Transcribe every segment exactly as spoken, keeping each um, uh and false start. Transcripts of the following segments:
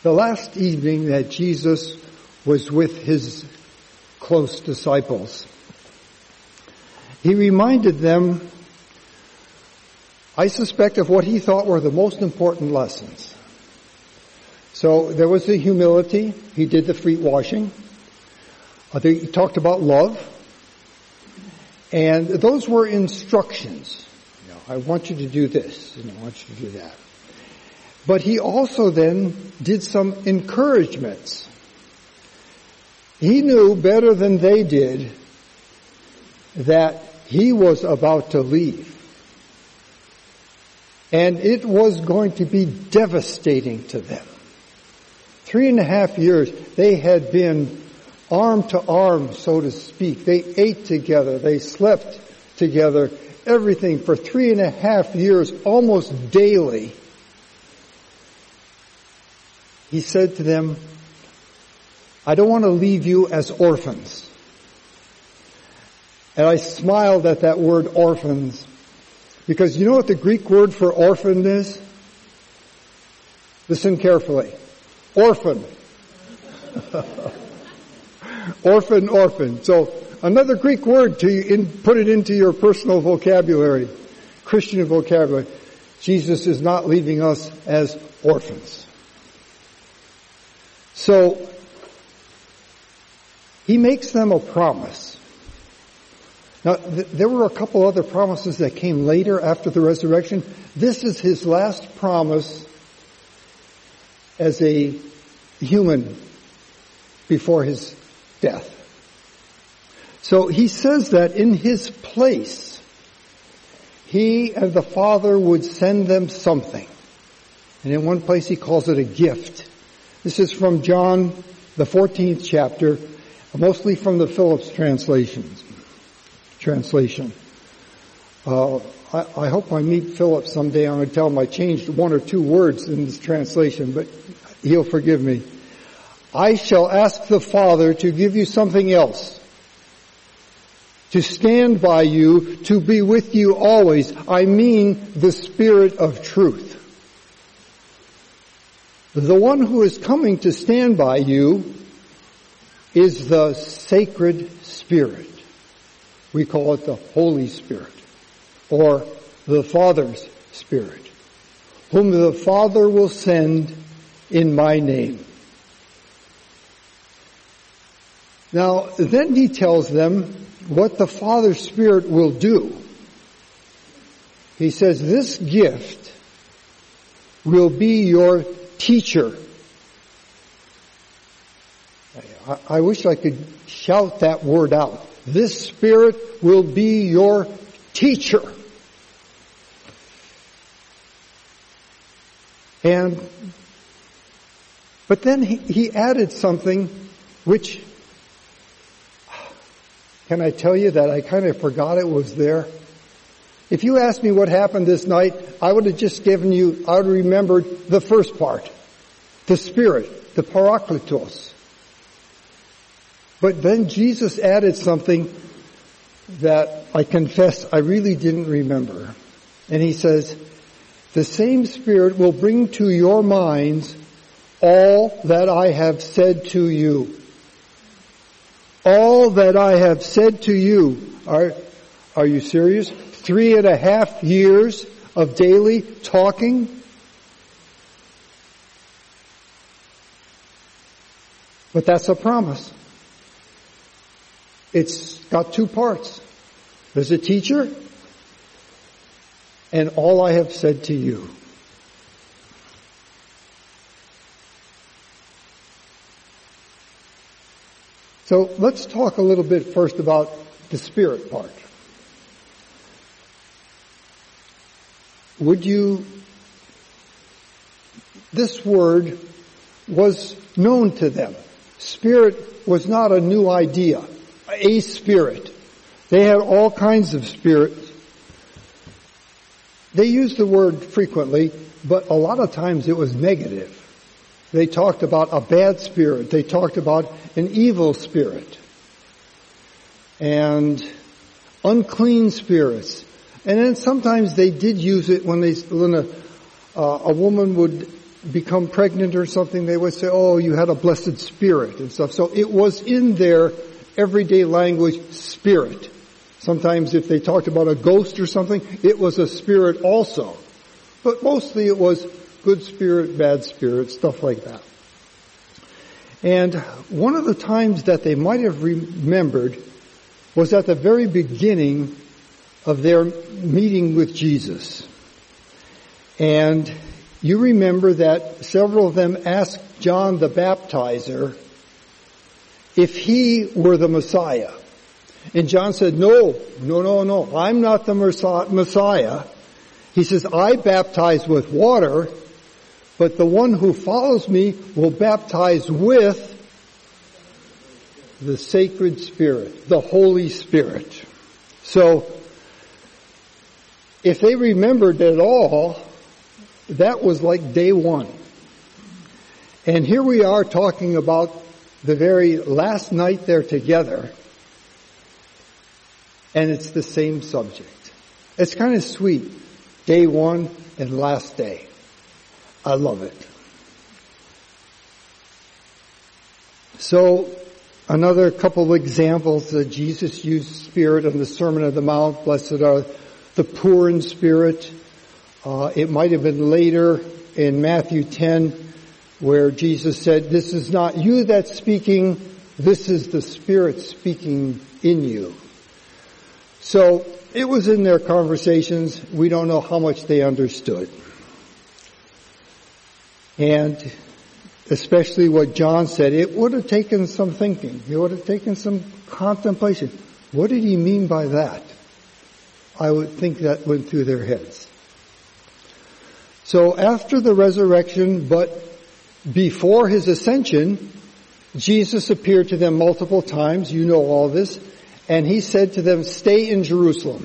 The last evening that Jesus was with his close disciples, he reminded them, I suspect, of what he thought were the most important lessons. So there was the humility. He did the feet washing. Uh, they, he talked about love. And those were instructions. You know, I want you to do this, and I want you to do that. But he also then did some encouragements. He knew better than they did that he was about to leave. And it was going to be devastating to them. Three and a half years, they had been arm to arm, so to speak. They ate together. They slept together. Everything for three and a half years, almost daily. He said to them, I don't want to leave you as orphans. And I smiled at that word orphans, because you know what the Greek word for orphan is? Listen carefully. Orphan. Orphan, orphan. So another Greek word to in, put it into your personal vocabulary, Christian vocabulary. Jesus is not leaving us as orphans. So he makes them a promise. Now, th- there were a couple other promises that came later after the resurrection. This is his last promise as a human before his death. So he says that in his place, he and the Father would send them something. And in one place he calls it a gift. This is from John, the fourteenth chapter, mostly from the Phillips translations. Translation. Uh, I, I hope I meet Philip someday. I'm going to tell him I changed one or two words in this translation, but he'll forgive me. I shall ask the Father to give you something else, to stand by you, to be with you always. I mean the Spirit of truth. The one who is coming to stand by you is the sacred Spirit. We call it the Holy Spirit, or the Father's Spirit, whom the Father will send in my name. Now, then he tells them what the Father's Spirit will do. He says, this gift will be your teacher. I, I wish I could shout that word out. This Spirit will be your teacher. And, but then he, he added something which, can I tell you that I kind of forgot it was there? If you asked me what happened this night, I would have just given you, I would have remembered the first part. The Spirit, the Parakletos. But then Jesus added something that I confess I really didn't remember. And he says, the same Spirit will bring to your minds all that I have said to you. All that I have said to you. Are, are you serious? Three and a half years of daily talking? But that's a promise. It's got two parts. There's a teacher, and all I have said to you. So let's talk a little bit first about the Spirit part. Would you, this word was known to them. Spirit was not a new idea. A spirit. They had all kinds of spirits. They used the word frequently, but a lot of times it was negative. They talked about a bad spirit. They talked about an evil spirit. And unclean spirits. And then sometimes they did use it when they, when a, uh, a woman would become pregnant or something, they would say, oh, you had a blessed spirit and stuff. So it was in their everyday language, spirit. Sometimes if they talked about a ghost or something, it was a spirit also. But mostly it was good spirit, bad spirit, stuff like that. And one of the times that they might have remembered was at the very beginning of their meeting with Jesus. And you remember that several of them asked John the Baptizer if he were the Messiah. And John said, no, no, no, no, I'm not the Messiah. He says, I baptize with water, but the one who follows me will baptize with the sacred Spirit, the Holy Spirit. So, if they remembered at all, that was like day one. And here we are talking about the very last night they're together, and it's the same subject. It's kind of sweet. Day one and last day. I love it. So, another couple of examples that Jesus used Spirit on the Sermon on the Mount. Blessed are the poor in spirit. Uh, it might have been later in Matthew ten where Jesus said, this is not you that's speaking, this is the Spirit speaking in you. So, it was in their conversations. We don't know how much they understood. And especially what John said, it would have taken some thinking. It would have taken some contemplation. What did he mean by that? I would think that went through their heads. So after the resurrection, but before his ascension, Jesus appeared to them multiple times. You know all this. And he said to them, stay in Jerusalem.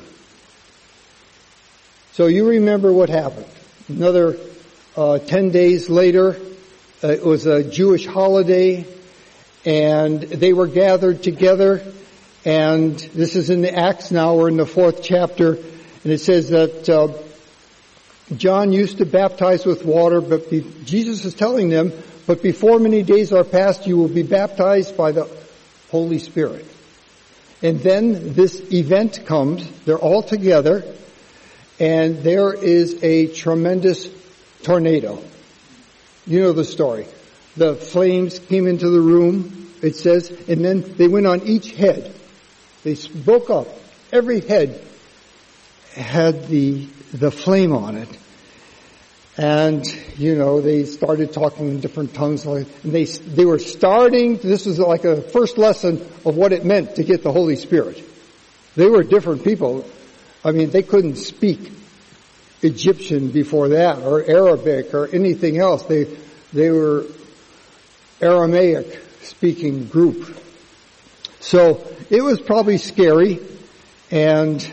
So you remember what happened. Another uh, ten days later, uh, it was a Jewish holiday, and they were gathered together. And this is in the Acts now, we're in the fourth chapter, and it says that uh, John used to baptize with water, but be, Jesus is telling them, but before many days are passed, you will be baptized by the Holy Spirit. And then this event comes, they're all together, and there is a tremendous tornado. You know the story. The flames came into the room, it says, and then they went on each head. They spoke up. Every head had the the flame on it. And, you know, they started talking in different tongues. And they they were starting, this was like a first lesson of what it meant to get the Holy Spirit. They were different people. I mean, they couldn't speak Egyptian before that, or Arabic, or anything else. They they were Aramaic speaking group. So it was probably scary, and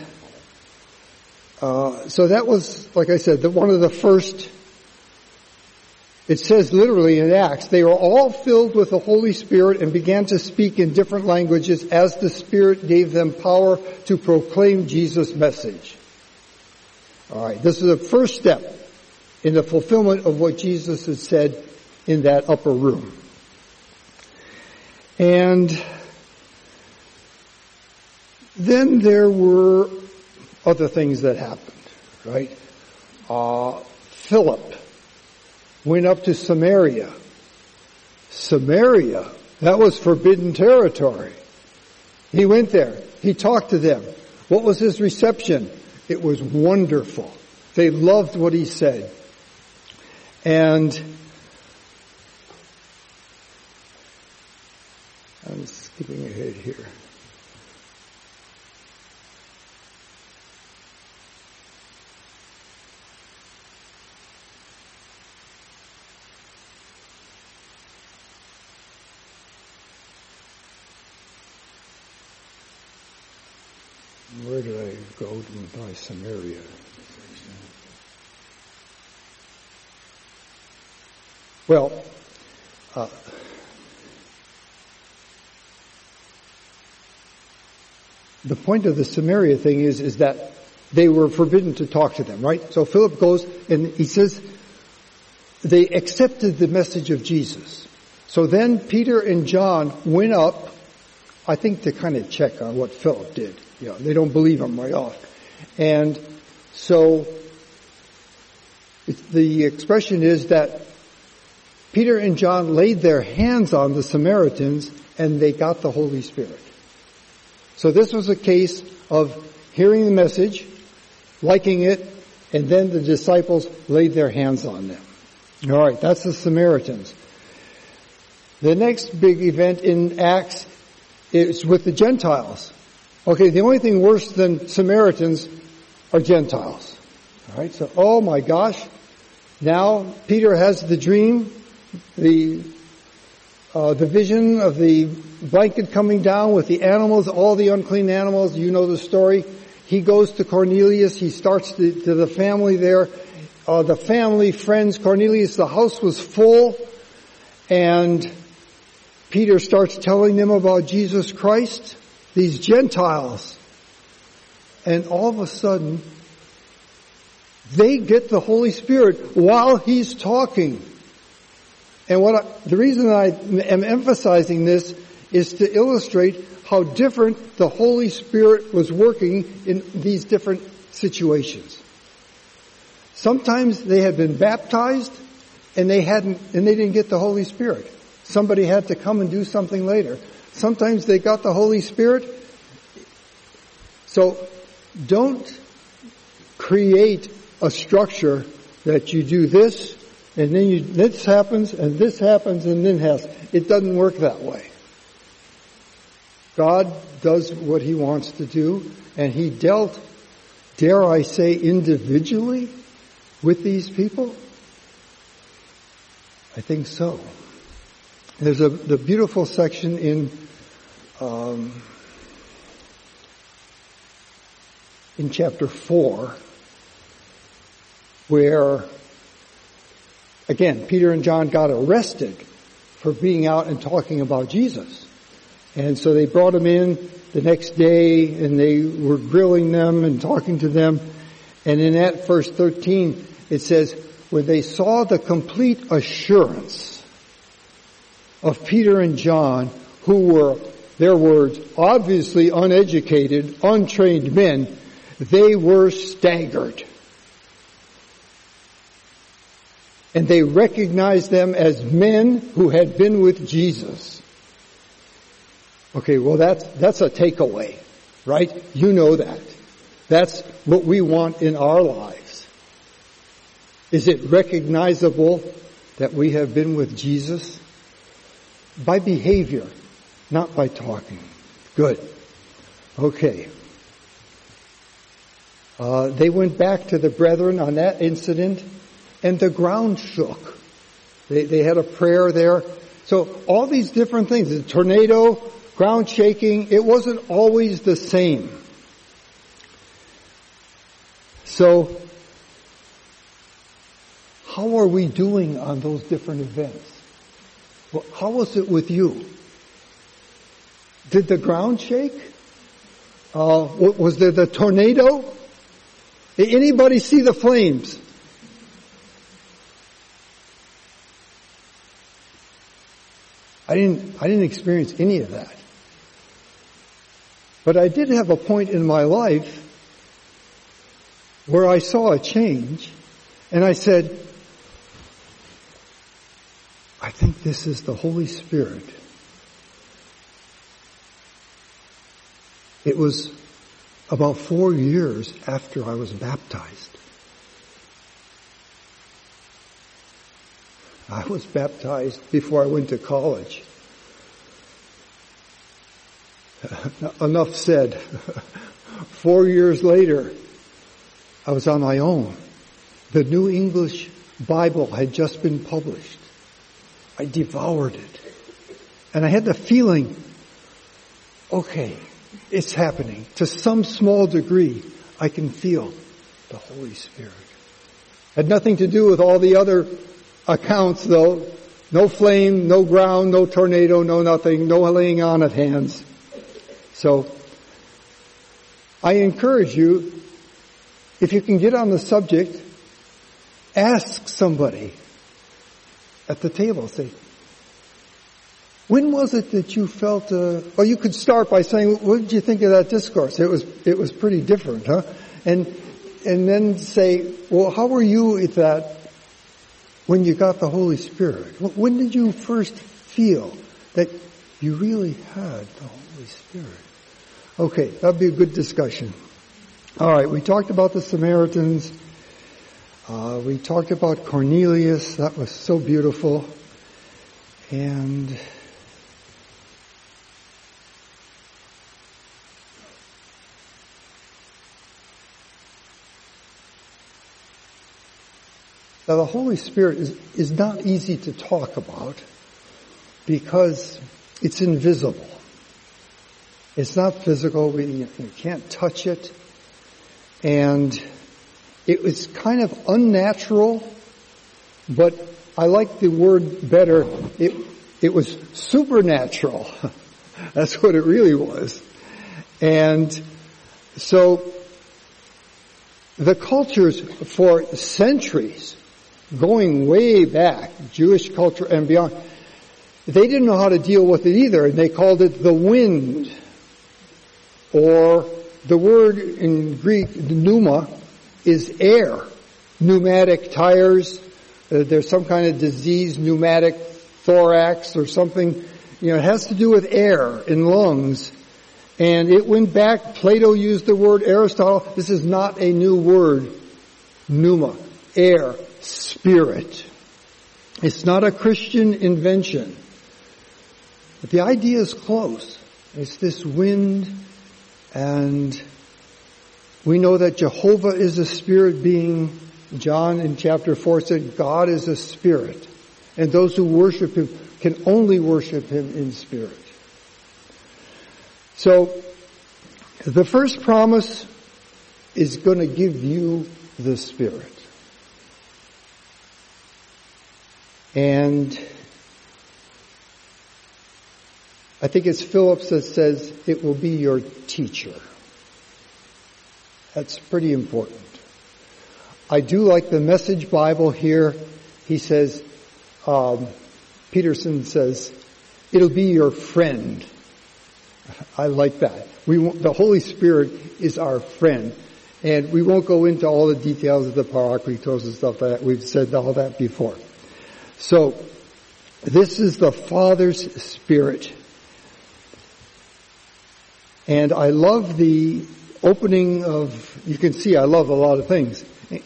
uh, so that was, like I said, the, one of the first. It says literally in Acts, they were all filled with the Holy Spirit and began to speak in different languages as the Spirit gave them power to proclaim Jesus' message. All right, this is the first step in the fulfillment of what Jesus had said in that upper room. And then there were other things that happened, right? Uh, Philip went up to Samaria. Samaria, that was forbidden territory. He went there. He talked to them. What was his reception? It was wonderful. They loved what he said. And I'm skipping ahead here. Where did I go to by Samaria? Well, uh, the point of the Samaria thing is, is that they were forbidden to talk to them, right? So Philip goes and he says, they accepted the message of Jesus. So then Peter and John went up, I think to kind of check on what Philip did. You know, they don't believe him right off. And so the expression is that Peter and John laid their hands on the Samaritans and they got the Holy Spirit. So this was a case of hearing the message, liking it, and then the disciples laid their hands on them. All right, that's the Samaritans. The next big event in Acts is with the Gentiles. Okay, the only thing worse than Samaritans are Gentiles. All right, so, oh my gosh, now Peter has the dream, the uh, the vision of the blanket coming down with the animals, all the unclean animals. You know the story. He goes to Cornelius. He starts to, to the family there. Uh, the family, friends, Cornelius, the house was full. And Peter starts telling them about Jesus Christ, these Gentiles. And all of a sudden, they get the Holy Spirit while he's talking. And what I, the reason I am emphasizing this is to illustrate how different the Holy Spirit was working in these different situations. Sometimes they had been baptized and they hadn't, and they didn't get the Holy Spirit. Somebody had to come and do something later. Sometimes they got the Holy Spirit. So don't create a structure that you do this and then you, this happens and this happens and then has. It doesn't work that way. God does what he wants to do, and he dealt, dare I say, individually with these people? I think so. There's a the beautiful section in um, in chapter four where, again, Peter and John got arrested for being out and talking about Jesus. And so they brought them in the next day and they were grilling them and talking to them. And in that verse thirteen, it says, when they saw the complete assurance of Peter and John, who were, their words, obviously uneducated, untrained men, they were staggered. And they recognized them as men who had been with Jesus. Okay, well that's, that's a takeaway, right? You know that. That's what we want in our lives. Is it recognizable that we have been with Jesus? By behavior, not by talking. Good. Okay. Uh, they went back to the brethren on that incident, and the ground shook. They, they had a prayer there. So all these different things, the tornado, ground shaking, it wasn't always the same. So, how are we doing on those different events? Well, how was it with you? Did the ground shake? Uh, was there the tornado? Did anybody see the flames? I didn't, I didn't experience any of that. But I did have a point in my life where I saw a change and I said, I think this is the Holy Spirit. It was about four years after I was baptized. I was baptized before I went to college. Enough said. Four years later, I was on my own. The New English Bible had just been published. I devoured it. And I had the feeling, okay, it's happening. To some small degree, I can feel the Holy Spirit. Had nothing to do with all the other accounts, though. No flame, no ground, no tornado, no nothing, no laying on of hands. So, I encourage you, if you can get on the subject, ask somebody. at the table. Say, when was it that you felt, uh, well, you could start by saying, what did you think of that discourse? It was, it was pretty different, huh? And, and then say, well, how were you at that when you got the Holy Spirit? When did you first feel that you really had the Holy Spirit? Okay, that'd be a good discussion. All right, we talked about the Samaritans. Uh, we talked about Cornelius. That was so beautiful. And now the Holy Spirit is, is not easy to talk about because it's invisible. It's not physical. We, you can't touch it. And it was kind of unnatural, but I like the word better. It, it was supernatural. That's what it really was. And so the cultures for centuries, going way back, Jewish culture and beyond, they didn't know how to deal with it either, and they called it the wind. Or the word in Greek, pneuma, is air. Pneumatic tires, uh, there's some kind of disease, pneumatic thorax or something. You know, it has to do with air in lungs. And it went back, Plato used the word, Aristotle. This is not a new word. Pneuma, air, spirit. It's not a Christian invention. But the idea is close. It's this wind. And we know that Jehovah is a spirit being. John in chapter four said God is a spirit. And those who worship him can only worship him in spirit. So, the first promise is going to give you the Spirit. And I think it's Phillips that says it will be your teacher. That's pretty important. I do like the Message Bible here. He says, um, Peterson says, it'll be your friend. I like that. We won't, the Holy Spirit is our friend. And we won't go into all the details of the Parakletos and stuff like that. We've said all that before. So, this is the Father's Spirit. And I love the opening of, you can see I love a lot of things.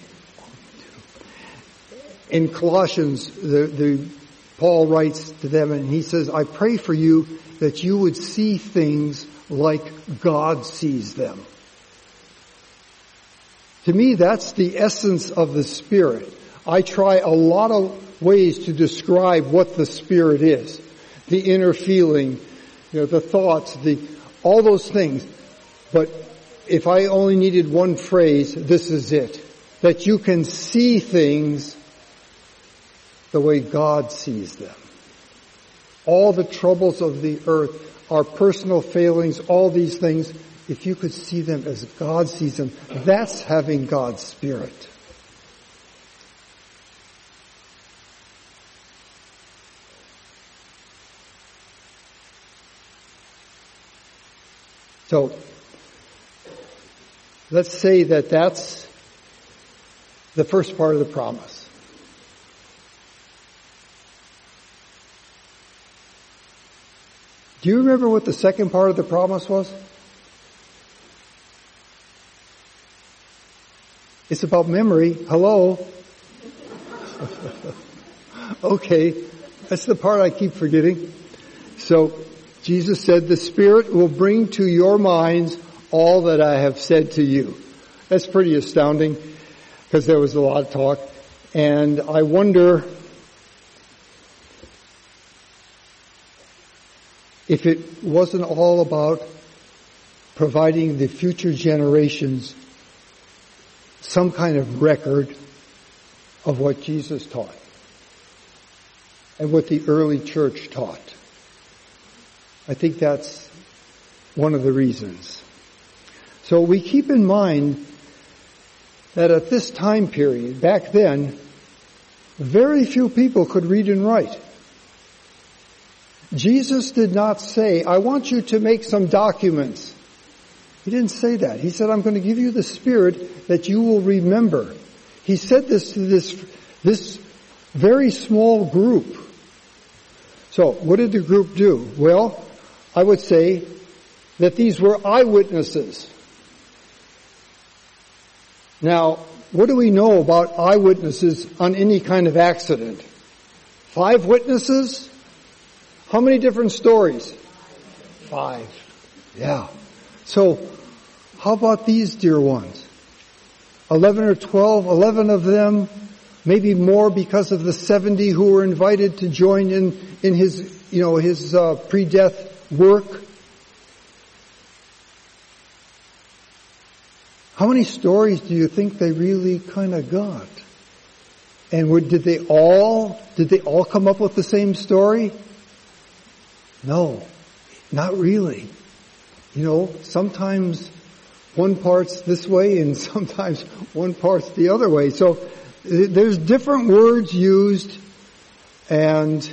In Colossians, the, the Paul writes to them and he says, I pray for you that you would see things like God sees them. To me, that's the essence of the Spirit. I try a lot of ways to describe what the Spirit is. The inner feeling, you know, the thoughts, the, all those things. But if I only needed one phrase, this is it. That you can see things the way God sees them. All the troubles of the earth, our personal failings, all these things, if you could see them as God sees them, that's having God's Spirit. So, let's say that that's the first part of the promise. Do you remember what the second part of the promise was? It's about memory. Hello? Okay, that's the part I keep forgetting. So, Jesus said, the Spirit will bring to your minds all that I have said to you. That's pretty astounding, because there was a lot of talk. And I wonder if it wasn't all about providing the future generations some kind of record of what Jesus taught and what the early church taught. I think that's one of the reasons. So we keep in mind that at this time period, back then, Very few people could read and write. Jesus did not say, I want you to make some documents. He didn't say that. He said, I'm going to give you the Spirit that you will remember. He said this to this, this very small group. So, what did the group do? Well, I would say that these were eyewitnesses. Now, what do we know about eyewitnesses on any kind of accident? Five witnesses? How many different stories? Five. Yeah. So, how about these dear ones? Eleven or twelve, eleven of them, maybe more because of the seventy who were invited to join in, in his, you know, his uh, pre-death work. How many stories do you think they really kind of got? And were, did they all, did they all come up with the same story? No, not really. You know, sometimes one part's this way and sometimes one part's the other way. So there's different words used, and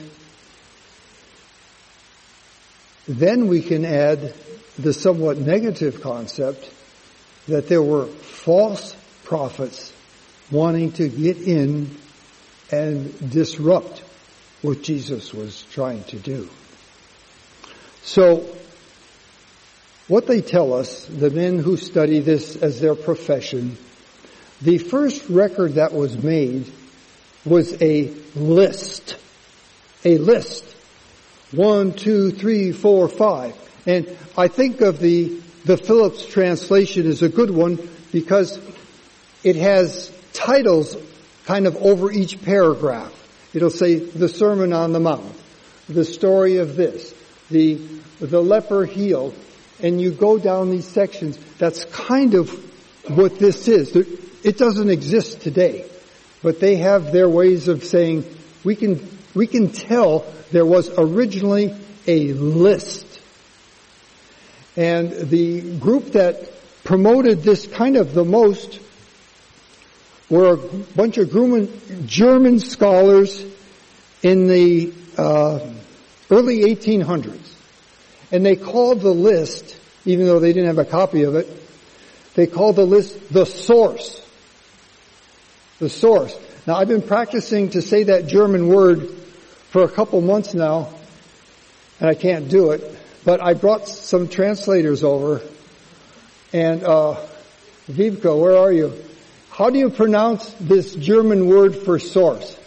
then we can add the somewhat negative concept that there were false prophets wanting to get in and disrupt what Jesus was trying to do. So, what they tell us, the men who study this as their profession, the first record that was made was a list. A list. One, two, three, four, five. And I think of the, the Phillips translation as a good one because it has titles kind of over each paragraph. It'll say the Sermon on the Mount, the story of this, the, the leper healed, and you go down these sections. That's kind of what this is. It doesn't exist today, but they have their ways of saying, we can, we can tell there was originally a list. And the group that promoted this kind of the most were a bunch of German scholars in the uh, early eighteen hundreds. And they called the list, even though they didn't have a copy of it, they called the list the source. The source. Now, I've been practicing to say that German word for a couple months now, and I can't do it. But I brought some translators over, and uh Vivka, where are you? How do you pronounce this German word for source?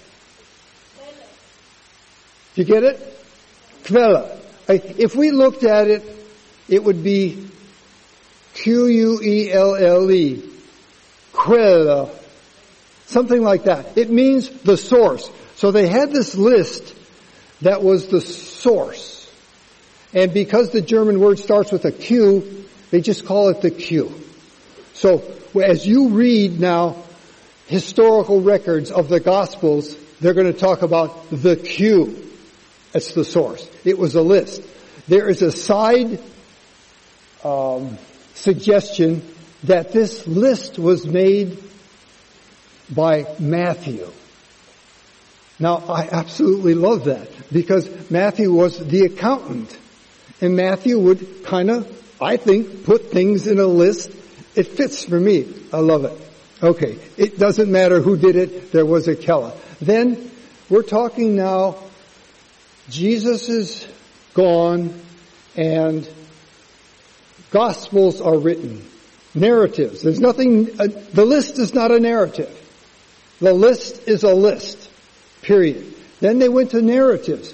Did you get it? Quelle. If we looked at it, it would be Q U E L L E. Quelle. Something like that. It means the source. So they had this list that was the source. And because the German word starts with a Q, they just call it the Q. So as you read now historical records of the Gospels, they're going to talk about the Q. That's the source. It was a list. There is a side um, suggestion that this list was made by Matthew. Now, I absolutely love that because Matthew was the accountant. And Matthew would kind of, I think, put things in a list. It fits for me. I love it. Okay. It doesn't matter who did it. There was a Kella. Then we're talking now, Jesus is gone and Gospels are written. Narratives. There's nothing, uh, the list is not a narrative. The list is a list. Period. Then they went to narratives.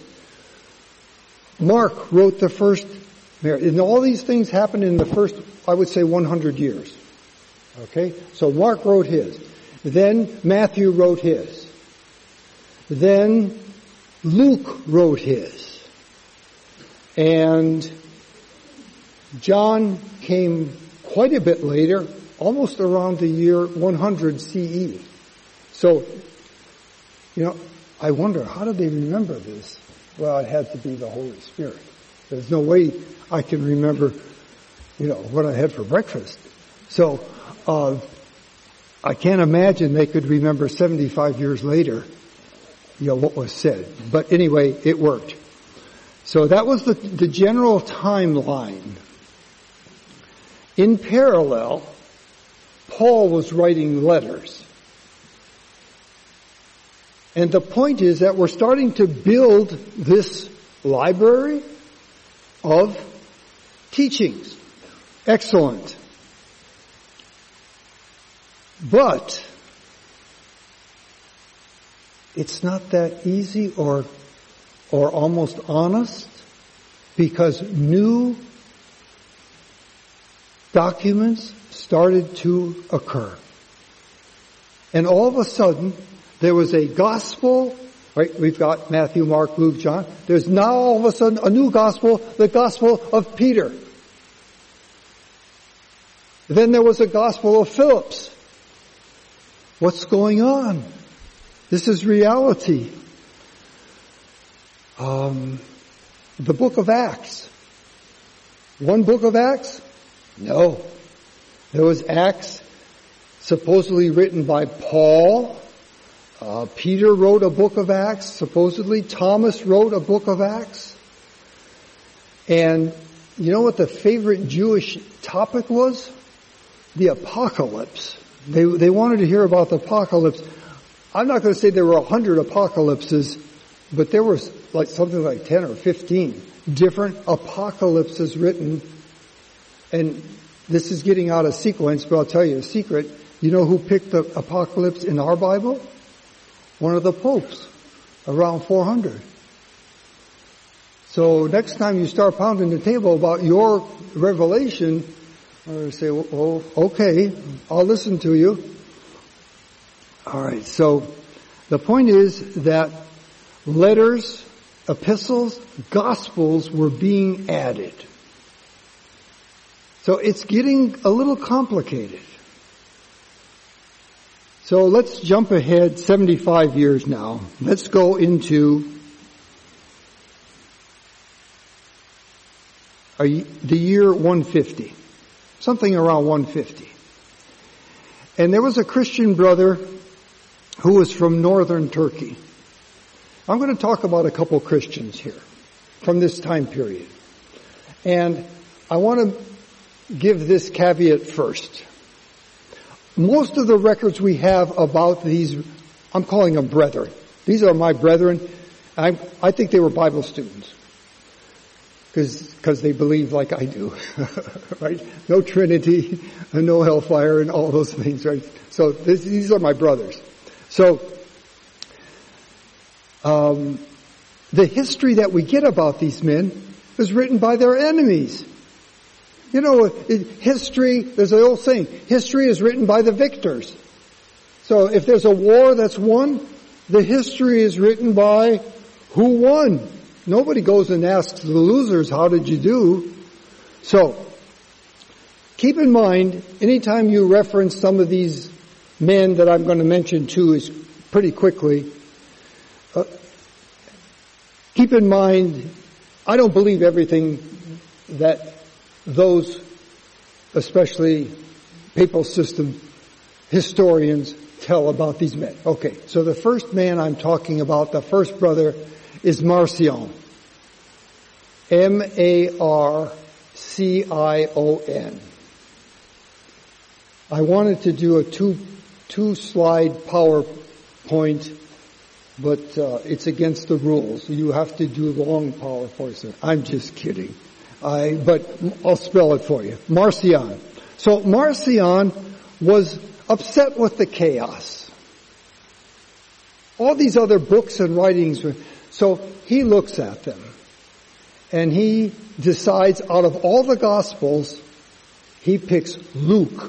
Mark wrote the first, and all these things happened in the first, I would say, one hundred years. Okay? So Mark wrote his. Then Matthew wrote his. Then Luke wrote his. And John came quite a bit later, almost around the year one hundred C E. So, you know, I wonder, how did they remember this? Well, it had to be the Holy Spirit. There's no way I can remember, you know, what I had for breakfast. So, uh, I can't imagine they could remember seventy-five years later you know, what was said. But anyway, it worked. So that was the, the general timeline. In parallel, Paul was writing letters. And the point is that we're starting to build this library of teachings. Excellent. But it's not that easy or or almost honest, because new documents started to occur. And all of a sudden, there was a gospel, right? We've got Matthew, Mark, Luke, John. There's now all of a sudden a new gospel, the gospel of Peter. Then there was a gospel of Philip's. What's going on? This is reality. Um, the book of Acts. One book of Acts? No. There was Acts supposedly written by Paul. Uh, Peter wrote a book of Acts, supposedly. Thomas wrote a book of Acts. And you know what the favorite Jewish topic was? The apocalypse. They they wanted to hear about the apocalypse. I'm not going to say there were a hundred apocalypses, but there was like something like ten or fifteen different apocalypses written. And this is getting out of sequence, but I'll tell you a secret. You know who picked the apocalypse in our Bible? One of the popes, around four hundred. So next time you start pounding the table about your revelation, or say, well, okay, I'll listen to you. All right, so the point is that letters, epistles, gospels were being added. So it's getting a little complicated. So let's jump ahead seventy-five years now. Let's go into a, the year one fifty. Something around one fifty. And there was a Christian brother who was from northern Turkey. I'm going to talk about a couple Christians here from this time period. And I want to give this caveat first. Most of the records we have about these, I'm calling them brethren. These are my brethren. I, I think they were Bible students. Because they believe like I do, right? No Trinity, and no hellfire, and all those things, right? So this, these are my brothers. So um, the history that we get about these men is written by their enemies. You know, it, history, there's an old saying, history is written by the victors. So if there's a war that's won, the history is written by who won. Nobody goes and asks the losers, how did you do? So, keep in mind, anytime you reference some of these men that I'm going to mention too is pretty quickly, uh, keep in mind, I don't believe everything that those, especially papal system historians, tell about these men. Okay, so the first man I'm talking about, the first brother, is Marcion. M A R C I O N. I wanted to do a two, two slide PowerPoint, but uh, it's against the rules. You have to do long PowerPoints. I'm just kidding. I, but I'll spell it for you. Marcion. So Marcion was upset with the chaos. All these other books and writings were, so he looks at them and he decides out of all the Gospels, he picks Luke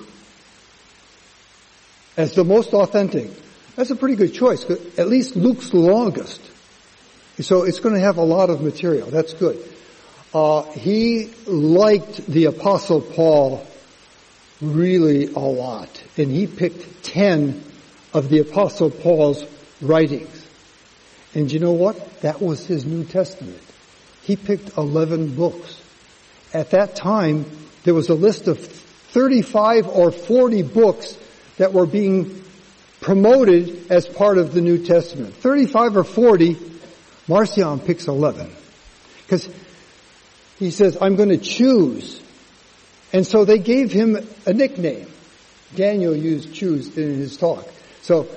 as the most authentic. That's a pretty good choice. At least Luke's the longest. So it's going to have a lot of material. That's good. Uh, he liked the Apostle Paul really a lot. And he picked ten of the Apostle Paul's writings. And you know what? That was his New Testament. He picked eleven books. At that time, there was a list of thirty-five or forty books that were being promoted as part of the New Testament. thirty-five or forty, Marcion picks eleven. Because he says, I'm going to choose. And so they gave him a nickname. Daniel used choose in his talk. So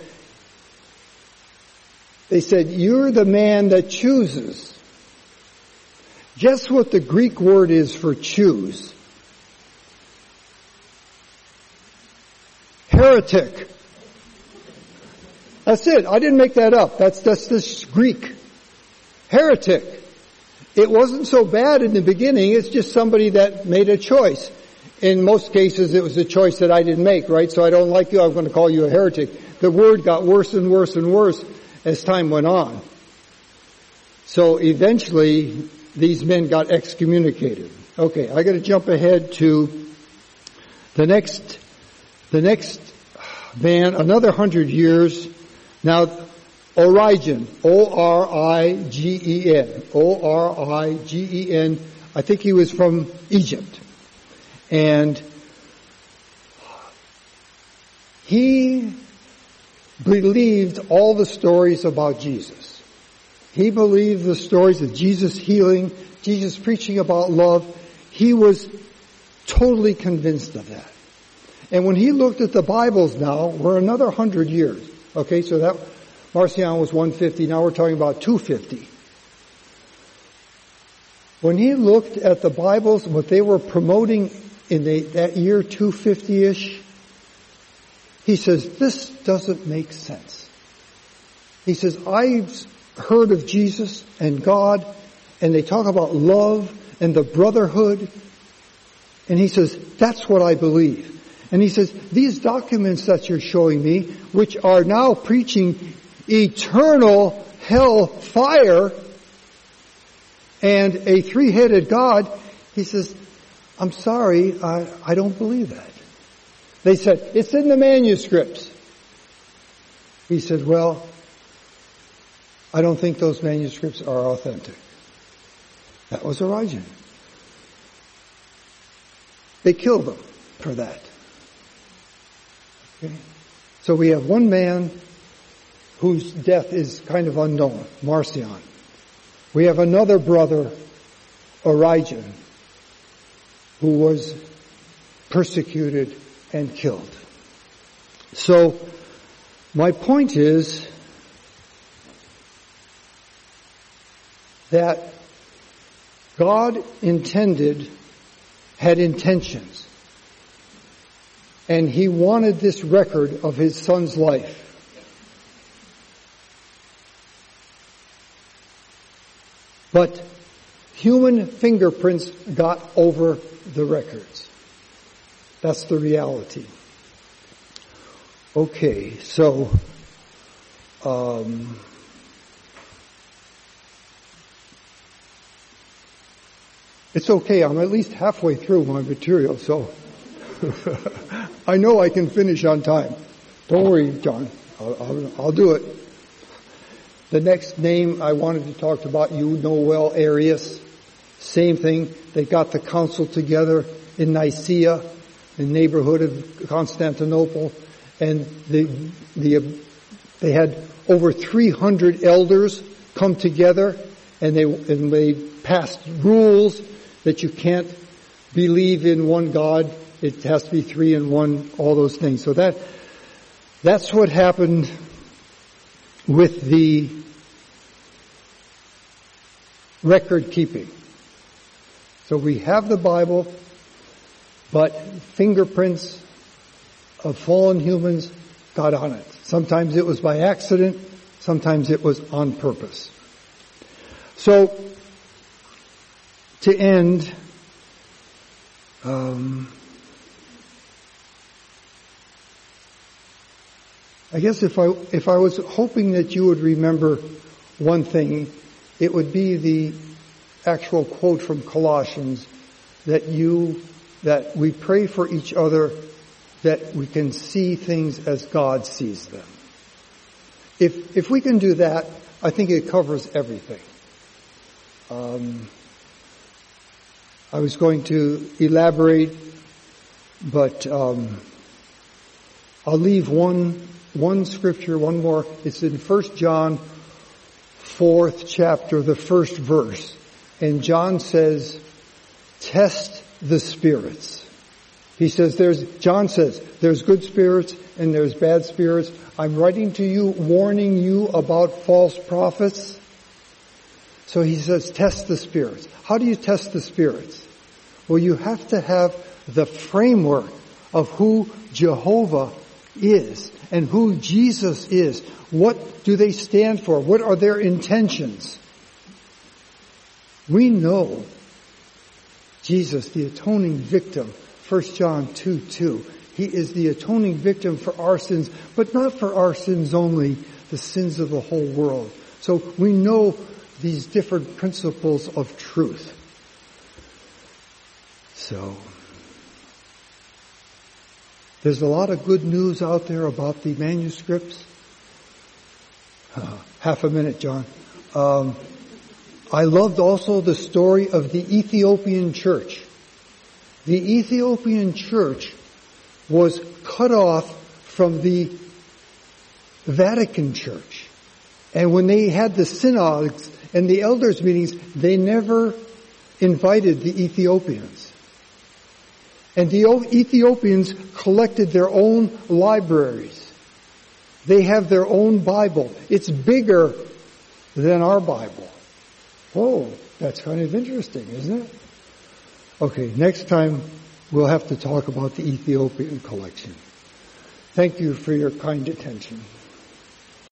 they said, you're the man that chooses. Guess what the Greek word is for choose? Heretic. That's it. I didn't make that up. That's, that's this Greek. Heretic. It wasn't so bad in the beginning. It's just somebody that made a choice. In most cases, it was a choice that I didn't make, right? So I don't like you. I'm going to call you a heretic. The word got worse and worse and worse as time went on. So eventually, these men got excommunicated. Okay, I got to jump ahead to the next, the next man, another hundred years. Now, Origen, O R I G E N, O R I G E N, I think he was from Egypt. And he believed all the stories about Jesus. He believed the stories of Jesus healing, Jesus preaching about love. He was totally convinced of that. And when he looked at the Bibles now, we're another hundred years. Okay, so that Marcion was one fifty. Now we're talking about two fifty. When he looked at the Bibles, what they were promoting in the, that year two fifty-ish, he says, this doesn't make sense. He says, I've heard of Jesus and God, and they talk about love and the brotherhood. And he says, that's what I believe. And he says, these documents that you're showing me, which are now preaching eternal hell fire and a three-headed God, he says, I'm sorry, I, I don't believe that. They said, it's in the manuscripts. He said, well, I don't think those manuscripts are authentic. That was Origen. They killed him for that. Okay. So we have one man whose death is kind of unknown, Marcion. We have another brother, Origen, who was persecuted and killed. So my point is that God intended, had intentions, and he wanted this record of his son's life. But human fingerprints got over the records. That's the reality. Okay, so um, it's okay. I'm at least halfway through my material, so I know I can finish on time. Don't worry, John. I'll, I'll, I'll do it. The next name I wanted to talk about, you know well, Arius. Same thing. They got the council together in Nicaea, the neighborhood of Constantinople, and the, the, they had over three hundred elders come together, and they, and they passed rules that you can't believe in one God. It has to be three in one, all those things. So that, that's what happened with the record keeping. So we have the Bible, but fingerprints of fallen humans got on it. Sometimes it was by accident, sometimes it was on purpose. So, to end, um, I guess if I if I was hoping that you would remember one thing, it would be the actual quote from Colossians that you that we pray for each other that we can see things as God sees them. If if we can do that, I think it covers everything. Um, I was going to elaborate, but um, I'll leave one one scripture, one more. It's in First John, fourth chapter, the first verse. And John says, test the spirits. He says there's, John says, there's good spirits and there's bad spirits. I'm writing to you, warning you about false prophets. So he says, test the spirits. How do you test the spirits? Well, you have to have the framework of who Jehovah is and who Jesus is. What do they stand for? What are their intentions? We know Jesus, the atoning victim, First John two two. He is the atoning victim for our sins, but not for our sins only, the sins of the whole world. So we know these different principles of truth. So, there's a lot of good news out there about the manuscripts. Uh, half a minute, John. Um, I loved also the story of the Ethiopian church. The Ethiopian church was cut off from the Vatican Church. And when they had the synods and the elders meetings, they never invited the Ethiopians. And the Ethiopians collected their own libraries. They have their own Bible. It's bigger than our Bible. Whoa, that's kind of interesting, isn't it? Okay, next time we'll have to talk about the Ethiopian collection. Thank you for your kind attention.